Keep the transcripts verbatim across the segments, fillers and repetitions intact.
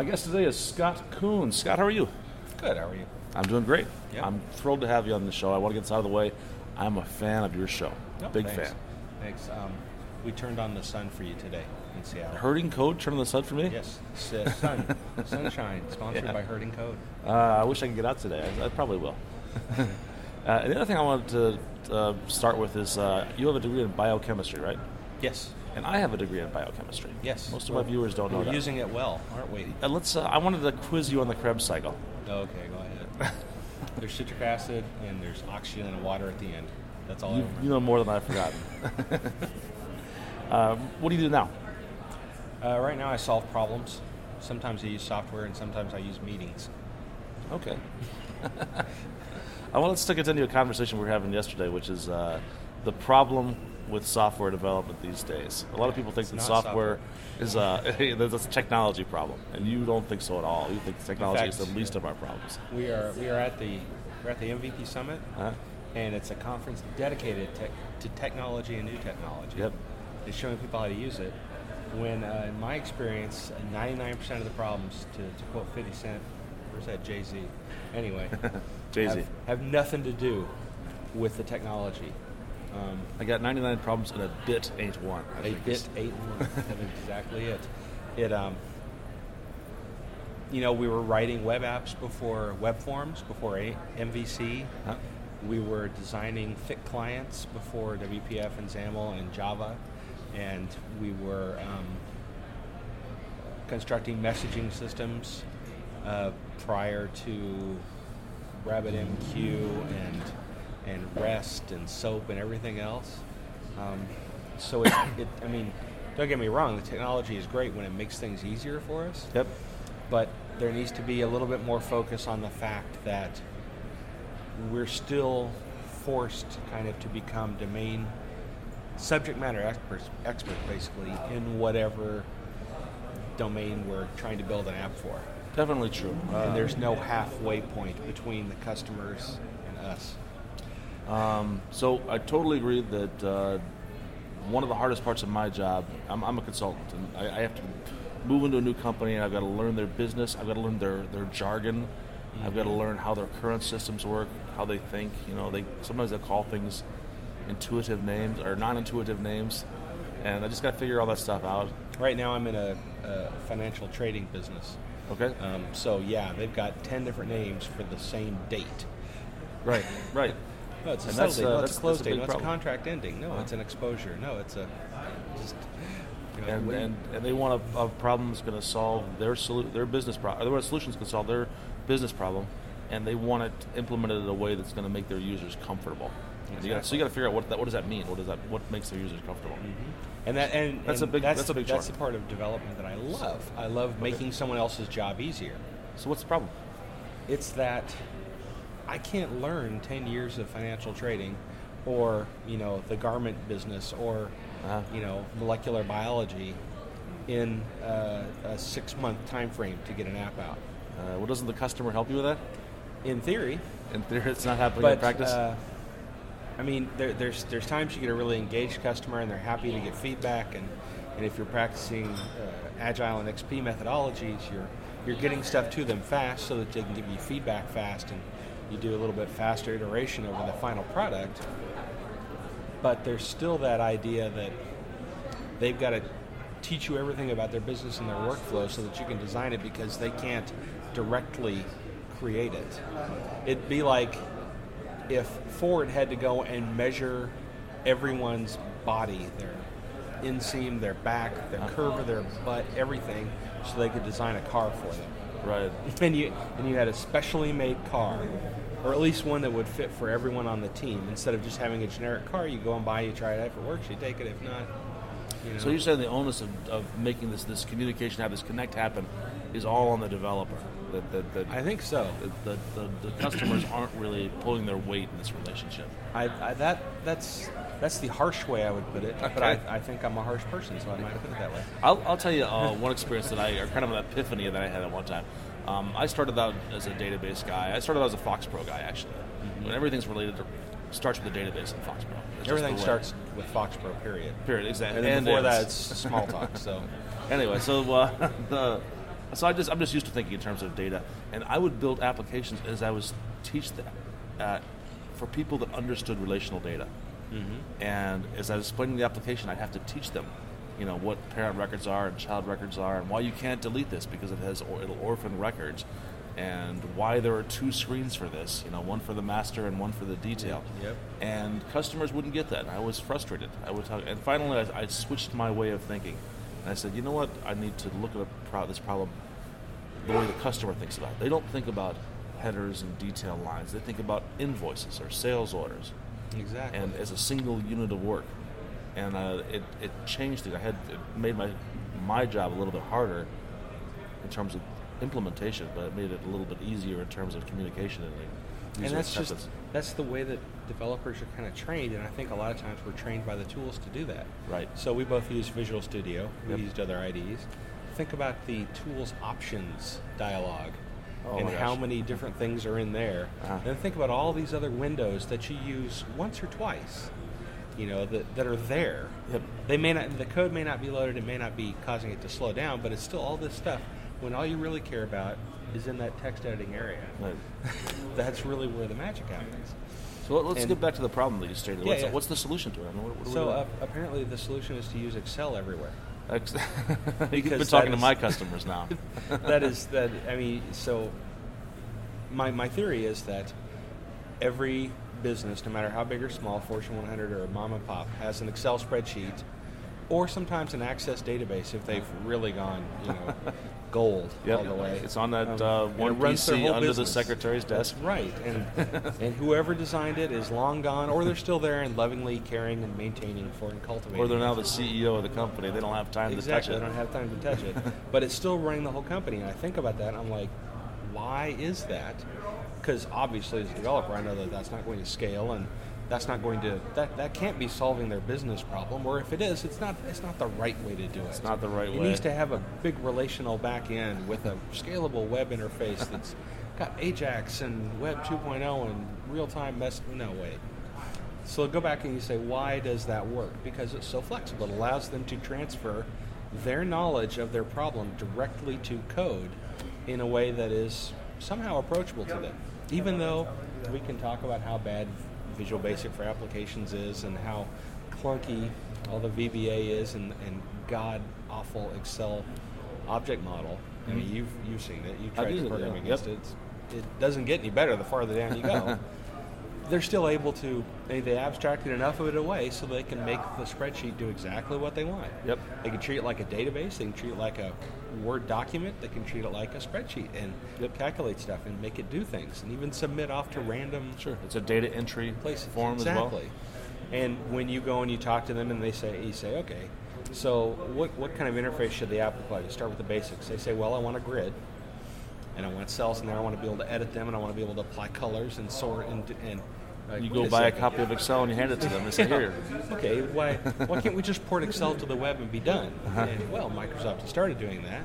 guest today is Scott Kuhn. Scott, how are you? Good, how are you? I'm doing great. Yep. I'm thrilled to have you on the show. I want to get this out of the way. I'm a fan of your show. Yep, Big thanks. fan. Thanks. Um, we turned on the sun for you today in Seattle. Herding Code turned on the sun for me? Yes. S- uh, sun. Sunshine, sponsored Yeah. by Herding Code. Uh, I wish I could get out today. I, I probably will. uh, and the other thing I wanted to uh, start with is uh, you have a degree in biochemistry, right? Yes. And I have a degree in biochemistry. Yes. Most of We're- my viewers don't know We're that. using it well, aren't we? Uh, let's. Uh, I wanted to quiz you on the Krebs cycle. Okay, go ahead. There's citric acid and there's oxygen and water at the end. That's all I You, remember. you know more than I've forgotten. uh, what do you do now? Uh, right now I solve problems. Sometimes I use software and sometimes I use meetings. Okay. I want to continue a conversation we were having yesterday, which is uh, the problem with software development these days. A lot of people think It's that not software, is uh, there's a technology problem, and you don't think so at all. You think technology fact, is the least of our problems. We are we are at the we're at the M V P Summit, Huh? and it's a conference dedicated to, to technology and new technology. Yep. It's showing people how to use it. When, uh, in my experience, ninety-nine percent of the problems, to, to quote fifty Cent, where's that Jay-Z? Anyway, Jay-Z. have, have nothing to do with the technology. Um, I got ninety-nine problems, and a bit ain't one. I a think bit, is- eight, one. That's exactly it. It, um, you know, we were writing web apps before web forms, before a- M V C. Huh? We were designing thick clients before W P F and XAML and Java, and we were um, constructing messaging systems uh, prior to RabbitMQ and and REST and SOAP and everything else. Um, so it, it, I mean, don't get me wrong, the technology is great when it makes things easier for us. Yep. But there needs to be a little bit more focus on the fact that we're still forced kind of to become domain subject matter experts, expert basically in whatever domain we're trying to build an app for. Definitely true. Uh, And there's no halfway point between the customers and us. Um, so I totally agree that uh, one of the hardest parts of my job, I'm, I'm a consultant, and I, I have to move into a new company, and I've got to learn their business, I've got to learn their, their jargon, mm-hmm. I've got to learn how their current systems work, how they think. You know, they sometimes they call things intuitive names or non-intuitive names, and I just got to figure all that stuff out. Right now I'm in a, a financial trading business. Okay. Um, so yeah, they've got ten different names for the same date. Right. Right. No, it's a And settle that's, date. uh, No, that's- it's a close that's a date. big No, it's a problem. contract ending. No, it's an exposure. No, it's a just. You know, And, what- and, and they want a, a problem that's going to solve their solu- their business problem. They want solutions can solve their business problem, and they want it implemented in a way that's going to make their users comfortable. And you gotta, so you got to figure out what that, what does that mean? What does that what makes their users comfortable? And that and That's and a big- That's, that's the, a big that's chore. the part of development that I love. I love making someone else's job easier. So what's the problem? It's that I can't learn ten years of financial trading, or you know the garment business, or Uh-huh. you know molecular biology, in uh, a six month time frame to get an app out. Uh, well, doesn't the customer help you with that? In theory, In theory, it's not happening but in practice. Uh, I mean, there, there's there's times you get a really engaged customer and they're happy to get feedback, and, and if you're practicing uh, Agile and X P methodologies, you're you're getting stuff to them fast so that they can give you feedback fast, and you do a little bit faster iteration over the final product. But there's still that idea that they've got to teach you everything about their business and their workflow so that you can design it, because they can't directly create it. It'd be like if Ford had to go and measure everyone's body, their inseam, their back, their curve of their butt, everything, so they could design a car for them. right. And you and you had a specially made car, or at least one that would fit for everyone on the team. Instead of just having a generic car, you go and buy, you try it out. If it works, you take it. If not, you know. So you're saying the onus of, of making this this communication, have this connect happen, is all on the developer. That that, that I think so. the, the, the customers aren't really pulling their weight in this relationship. I, I that that's that's the harsh way I would put it, but Okay. I, I think I'm a harsh person, so I might put it that way. I'll, I'll tell you uh, one experience that I, or kind of an epiphany that I had at one time. Um, I started out as a database guy. I started out as a FoxPro guy, actually. Mm-hmm. When everything's related to, starts with the database in FoxPro. It's just Everything the way. starts with FoxPro, period. Period, exactly. And then before that, ends. it's small talk. So Anyway, so uh, the So I just I'm just used to thinking in terms of data, and I would build applications as I was teach them uh, for people that understood relational data. Mm-hmm. And as I was explaining the application, I'd have to teach them, you know, what parent records are and child records are, and why you can't delete this because it has or, it'll orphan records, and why there are two screens for this, you know, one for the master and one for the detail. Yep. And customers wouldn't get that. I was frustrated. I would talk, and finally I, I switched my way of thinking. And I said, you know what? I need to look at a pro- this problem the way the customer thinks about it. They don't think about headers and detail lines. They think about invoices or sales orders. Exactly. And as a single unit of work. And uh, it, it changed it. I had it made my my job a little bit harder in terms of implementation, but it made it a little bit easier in terms of communication and And that's acceptance. just that's the way that developers are kind of trained, and I think a lot of times we're trained by the tools to do that. Right. So we both use Visual Studio. We Yep. used other I D Es. Think about the tools options dialog Oh and my how gosh. many different things are in there. Uh-huh. And think about all these other windows that you use once or twice, you know, that, that are there. Yep. They may not, the code may not be loaded, it may not be causing it to slow down, but it's still all this stuff when all you really care about is in that text editing area. Right. That's really where the magic happens. So let- let's And- get back to the problem that you stated. Yeah, what's, yeah. what's the solution to it? I mean, what, what do So we do? uh, apparently the solution is to use Excel everywhere. Ex- You've because been that talking to is- my customers now. That is that. I mean, so my my theory is that every business, no matter how big or small, Fortune one hundred or a mom and pop, has an Excel spreadsheet, or sometimes an Access database if they've really gone, you know, gold Yep. all the way. It's on that Um, uh, and one it runs their P C whole under business. the secretary's desk. That's right, and and whoever designed it is long gone, or they're still there and lovingly caring and maintaining for and cultivating. Or they're it. now the C E O of the company. They don't have time Exactly, to they touch don't have time to touch it. But it's still running the whole company. And I think about that, and I'm like, why is that? Because obviously, as a developer, I know that that's not going to scale, and that's not going to that, that can't be solving their business problem. Or if it is, it's not it's not the right way to do it. It's not the right it way. needs to have a big relational back end with a scalable web interface that's got Ajax and Web two point oh and real-time mess. No way. So go back and you say, why does that work? Because it's so flexible. It allows them to transfer their knowledge of their problem directly to code in a way that is somehow approachable to them. Even though we can talk about how bad Visual Basic for applications is and how clunky all the V B A is and, and god-awful Excel object model. I mean, you've, you've seen it. You've I've tried used to it, program yeah. against Yep. it. It's, it doesn't get any better the farther down you go. They're still able to, they, they abstracted enough of it away so they can make the spreadsheet do exactly what they want. Yep. They can treat it like a database, they can treat it like a Word document, they can treat it like a spreadsheet and Yep. calculate stuff and make it do things and even submit off to random Sure. It's a data entry places. form exactly. as well. And when you go and you talk to them and they say, you say, okay, so what, what kind of interface should the app look like? You start with the basics. They say, well, I want a grid. And I want cells in there. I want to be able to edit them, and I want to be able to apply colors and sort and and. Uh, You wait go a buy a second. copy of Excel and you hand it to them. They say, here. Okay, why why can't we just port Excel to the web and be done? Uh-huh. And, well, Microsoft has started doing that.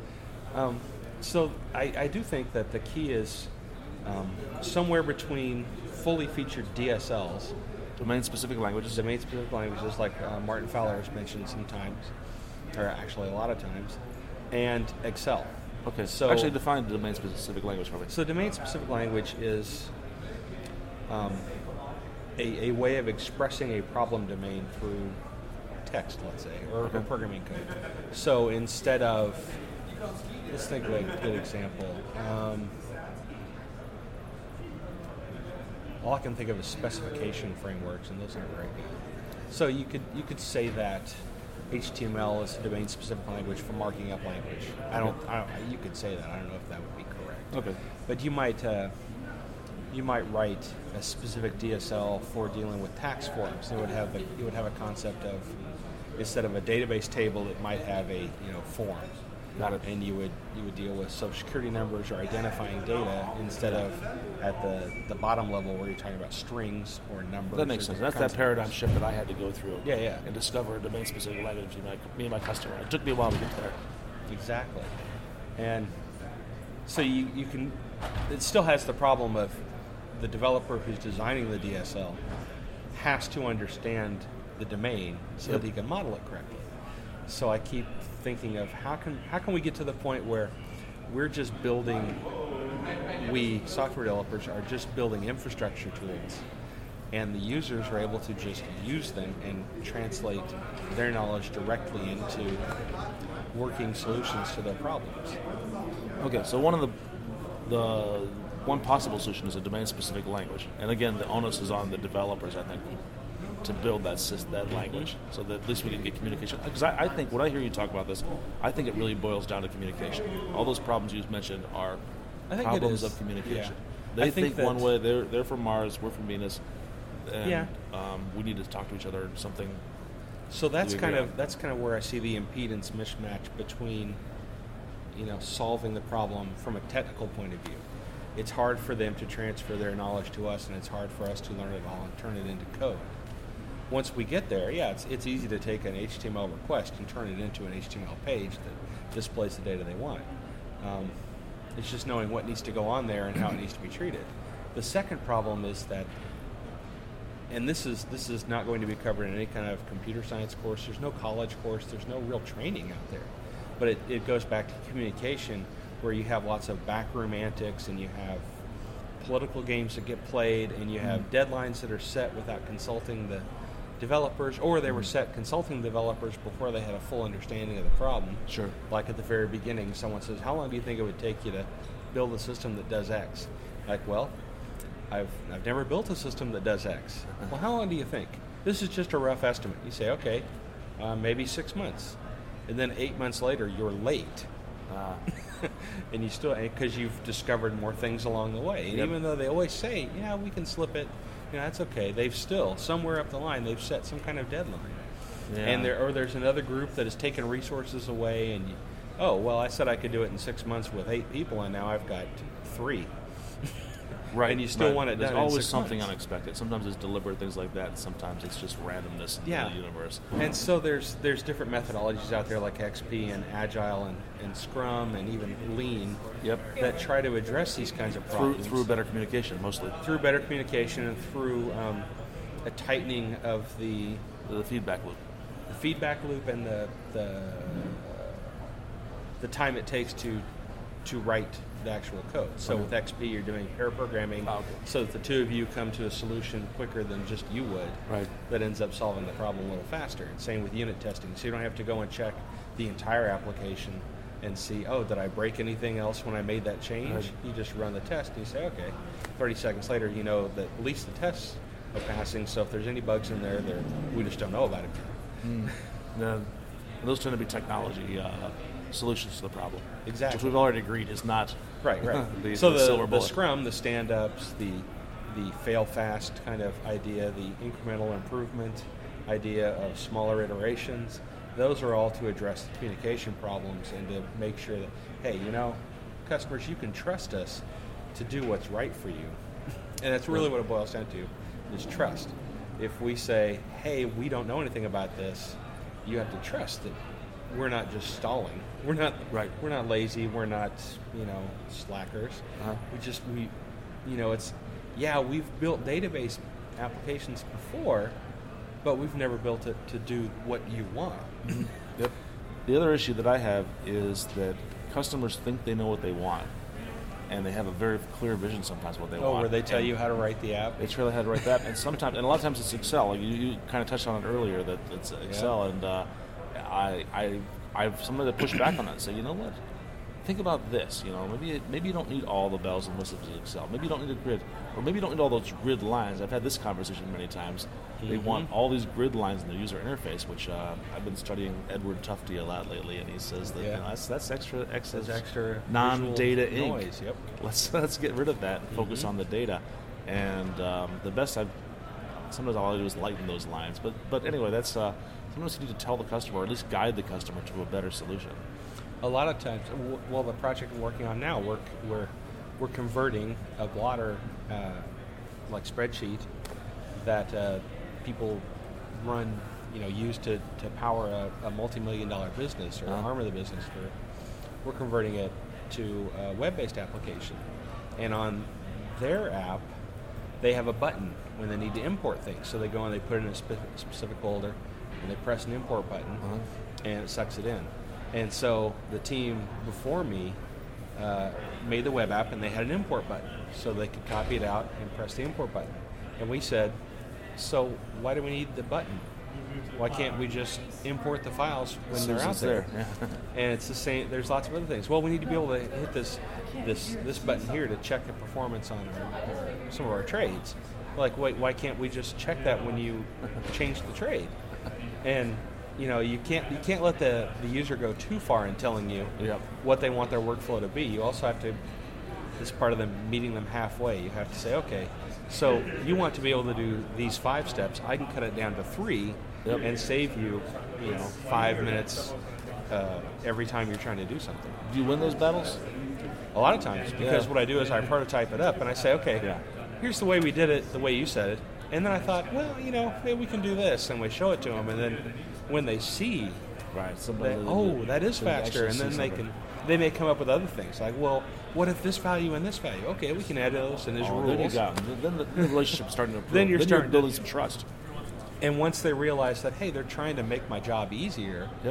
Um, so I, I do think that the key is um, somewhere between fully featured D S Ls, Domain-specific languages. domain-specific languages, like uh, Martin Fowler has mentioned sometimes, or actually a lot of times, and Excel. Okay, So- so actually define the domain-specific language for me. So domain-specific language is um, a, a way of expressing a problem domain through text, let's say, or, Okay. or programming code. So instead of, let's think of a good example. Um, all I can think of is specification frameworks, and those aren't very good. So you could you could say that H T M L is a domain-specific language for marking up language. I don't, I don't. You could say that. I don't know if that would be correct. Okay. But you might uh, you might write a specific D S L for dealing with tax forms. It would have a, it would have a concept of, instead of a database table, it might have a you know form. Got it. And you would you would deal with social security numbers or identifying data instead of at the, the bottom level where you're talking about strings or numbers. That makes or sense. That's that concepts. paradigm shift that I had to go through. Yeah, yeah. And discover a domain-specific language between my, me and my customer. It took me a while to get there. Exactly. And so you, you can, it still has the problem of the developer who's designing the D S L has to understand the domain so Yep. that he can model it correctly. So I keep thinking of how can how can we get to the point where we're just building, we software developers are just building infrastructure tools, and the users are able to just use them and translate their knowledge directly into working solutions to their problems. Okay, so one of the the one possible solution is a domain-specific language, and again, the onus is on the developers, I think, to build that sys- that language, so that at least we can get communication. Because I, I think when I hear you talk about this, I think it really boils down to communication. All those problems you mentioned are I think problems it is. of communication. Yeah. They I think think, one that- way. They're they're from Mars. We're from Venus. And, Yeah. um, we need to talk to each other. Something. So that's you kind agree of on? that's kind of where I see the impedance mismatch between, you know, solving the problem from a technical point of view. It's hard for them to transfer their knowledge to us, and it's hard for us to learn it all and turn it into code. Once we get there, yeah, it's it's easy to take an H T M L request and turn it into an H T M L page that displays the data they want. Um, it's just knowing what needs to go on there and how it needs to be treated. The second problem is that, and this is this is not going to be covered in any kind of computer science course. There's no college course. There's no real training out there. But it, it goes back to communication, where you have lots of backroom antics, and you have political games that get played, and you have deadlines that are set without consulting the developers, or they were set consulting developers before they had a full understanding of the problem. Sure. Like at the very beginning, someone says, how long do you think it would take you to build a system that does X? Like, well, I've, I've never built a system that does X. Well, how long do you think? This is just a rough estimate. You say, okay, uh, maybe six months. And then eight months later, you're late. Uh, and you still, because you've discovered more things along the way. And Yep. even though they always say, yeah, we can slip it, you know, that's okay. They've still, somewhere up the line, they've set some kind of deadline. yeah. And there, or there's another group that has taken resources away, and you, oh, well, I said I could do it in six months with eight people, and now I've got three. Right, and you still right. want it There's done in always six something months. unexpected. Sometimes it's deliberate things like that, and sometimes it's just randomness in Yeah. the universe. And so there's there's different methodologies out there like X P and Agile and, and Scrum and even Lean Yep. that try to address these kinds of Through problems. through better communication, mostly through better communication and through um, a tightening of the, the feedback loop. the feedback loop and the the, the time it takes to to write the actual code. So Okay. with X P, you're doing pair programming, Oh, okay. so that the two of you come to a solution quicker than just you would. Right. That ends up solving the problem a little faster. And same with unit testing. So you don't have to go and check the entire application and see, oh, did I break anything else when I made that change? Right. You just run the test and you say, okay. thirty seconds later, you know that at least the tests are passing. So if there's any bugs in there, there we just don't know about it. Mm. Now, those tend to be technology uh, solutions to the problem. Exactly. Which we've already agreed is not Right, right. the, so the the, silver the bullet. Scrum, the stand-ups, the the fail-fast kind of idea, the incremental improvement idea of smaller iterations, those are all to address the communication problems and to make sure that, hey, you know, customers, you can trust us to do what's right for you. And that's really what it boils down to, is trust. If we say, hey, we don't know anything about this, you have to trust that we're not just stalling. We're not Right. We're not lazy. We're not, you know, slackers. Uh-huh. We just we, you know, it's yeah. We've built database applications before, but we've never built it to do what you want. Yep. The other issue that I have is that customers think they know what they want, and they have a very clear vision sometimes of what they Oh, want. where they tell And you how to write the app. They really had to write that, and sometimes, and a lot of times it's Excel. Like you, you kind of touched on it earlier that it's Excel, and uh, I, I, I've somebody to push back on that and say, you know what? Think about this. You know, maybe maybe you don't need all the bells and whistles of Excel. Maybe you don't need a grid, or maybe you don't need all those grid lines. I've had this conversation many times. They Mhm. want all these grid lines in the user interface, which uh, I've been studying Edward Tufte a lot lately, and he says that Yeah. you know, that's that's extra excess There's extra non-data visual ink. noise. Yep. Let's let's get rid of that and focus Mhm. on the data. And um, the best I've sometimes all I do is lighten those lines. But but anyway, that's uh, sometimes you need to tell the customer, or at least guide the customer to a better solution. A lot of times, w- well, the project we're working on now, we're we're, we're converting a blotter, uh, like spreadsheet, that uh, people run, you know, use to, to power a, a multi-million dollar business or an Uh-huh. arm of the business. For, we're converting it to a web-based application, and on their app, they have a button when they need to import things. So they go and they put it in a spe- specific folder, and they press an import button. Uh-huh. and it sucks it in. And so the team before me uh, made the web app, and they had an import button, so they could copy it out and press the import button. And we said, so why do we need the button? Why can't we just import the files when they're out there? there. Yeah. And it's the same. There's lots of other things. Well, we need to be able to hit this this this button here to check the performance on our, our, some of our trades. Like, wait, why can't we just check that when you change the trade? And you know, you can't you can't let the, the user go too far in telling you Yep. what they want their workflow to be. You also have to. This is part of them meeting them halfway. You have to say, okay, so you want to be able to do these five steps. I can cut it down to three. Yep. And save you, you know, five minutes uh, every time you're trying to do something. Do you win those battles? A lot of times, because Yeah. what I do is I prototype it up and I say, okay, Yeah. here's the way we did it, the way you said it. And then I thought, well, you know, maybe we can do this, and we show it to them. And then when they see, Right. Somebody that, oh, that is they faster, actually and then see they something. can, they may come up with other things like, well, what if this value and this value? Okay, we can add those, and there's Oh, rules. then you got them. Then the, the relationship's starting to improve. Then you're starting to- building some trust. And once they realize that, hey, they're trying to make my job easier, Yep.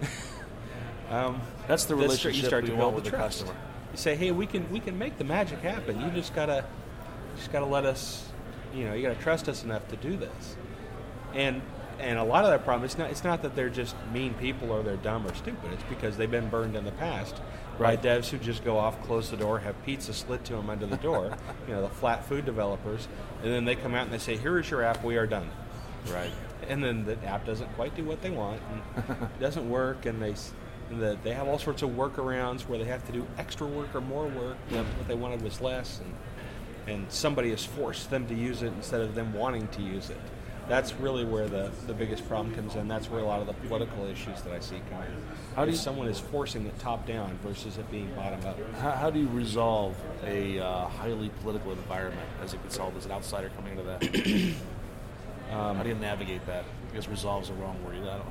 um, That's the that's relationship you start we to want build with the the trust. customer. You say, hey, we can we can make the magic happen. You just gotta just gotta let us, you know, you gotta trust us enough to do this. And and a lot of that problem, it's not it's not that they're just mean people or they're dumb or stupid. It's because they've been burned in the past Right. by devs who just go off, close the door, have pizza slid to them under the door. You know, the flat food developers, and then they come out and they say, here is your app, we are done. Right. And then the app doesn't quite do what they want, and it doesn't work, and they s- and the, they have all sorts of workarounds where they have to do extra work or more work when what they wanted was less, and and somebody has forced them to use it instead of them wanting to use it. That's really where the, the biggest problem comes in. That's where a lot of the political issues that I see come in. How do If you- someone is forcing it top down versus it being bottom up. How, how do you resolve a uh, highly political environment as a consultant, as an outsider coming into that? um, how do you navigate that? I guess resolve's the wrong word. I don't.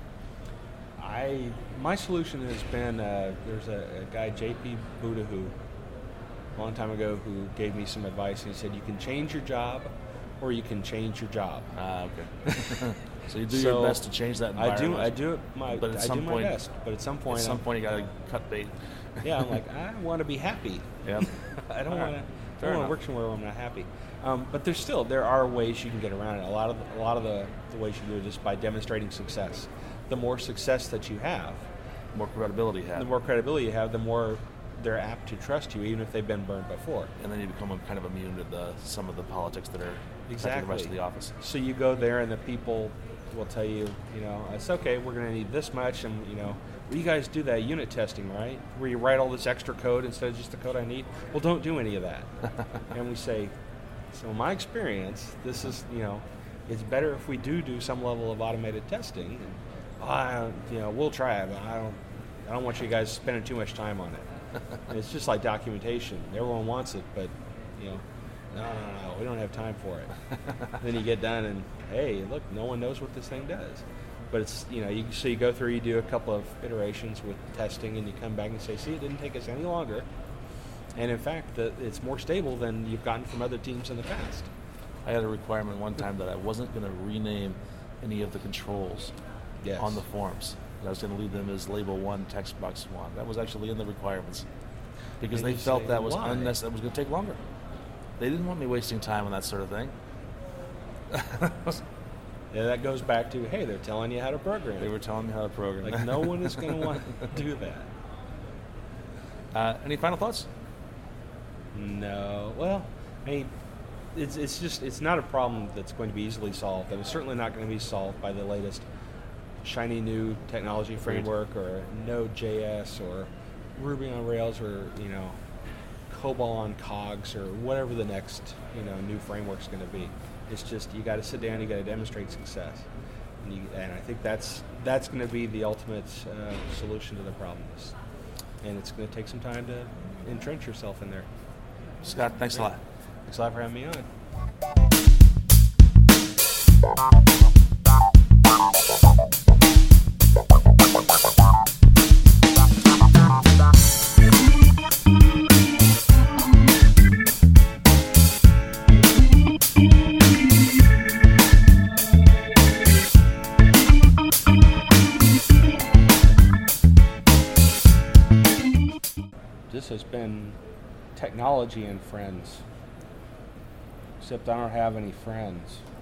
I my solution has been uh, there's a, a guy J P Budahu a long time ago who gave me some advice. And he said you can change your job, or you can change your job. Ah, okay. So you do So, your best to change that I environment. do I do it my But at I some do my point- best. But at some point, At some I'm- point, you got to cut bait. yeah, I'm like I want to be happy. Yeah. I don't All want right. to. Fair I don't want enough. to work somewhere where I'm not happy. Um, but there's still there are ways you can get around it. A lot of the, a lot of the, the ways you do it is by demonstrating success. The more success that you have, More credibility you have. the more credibility you have, the more they're apt to trust you, even if they've been burned before. and then you become kind of immune to the, some of the politics that are affecting Exactly. the rest of the office. So you go there, and the people will tell you, you know, it's okay. We're going to need this much, and you know, well, you guys do that unit testing, right? Where you write all this extra code instead of just the code I need. Well, don't do any of that. And we say, so in my experience, this is, you know, it's better if we do do some level of automated testing. And, oh, I don't, you know, we'll try it, but I don't, I don't want you guys spending too much time on it. It's just like documentation. Everyone wants it, but you know, no, no, no, we don't have time for it. Then you get done, and hey, look, no one knows what this thing does. But it's, you know, you, so you go through, you do a couple of iterations with testing, and you come back and say, see, it didn't take us any longer. And in fact, the, it's more stable than you've gotten from other teams in the past. I had a requirement one time that I wasn't going to rename any of the controls Yes. on the forms. I was going to leave them as label one, text box one. That was actually in the requirements because And they you felt say, that was why? unnecessary. That was going to take longer. They didn't want me wasting time on that sort of thing. Yeah, that goes back to, hey, they're telling you how to program. They were telling me how to program. Like, no one is going to want to do that. Uh, any final thoughts? No. Well, I mean, it's it's just it's not a problem that's going to be easily solved. And it's certainly not going to be solved by the latest shiny new technology framework or Node.js or Ruby on Rails or, you know, COBOL on Cogs or whatever the next, you know, new framework's going to be. It's just you got to sit down, you got to demonstrate success. And, you, and I think that's that's going to be the ultimate uh, solution to the problems. And it's going to take some time to entrench yourself in there. Scott, thanks a lot. Thanks a lot for having me on. this has been Technology and Friends. Except I don't have any friends.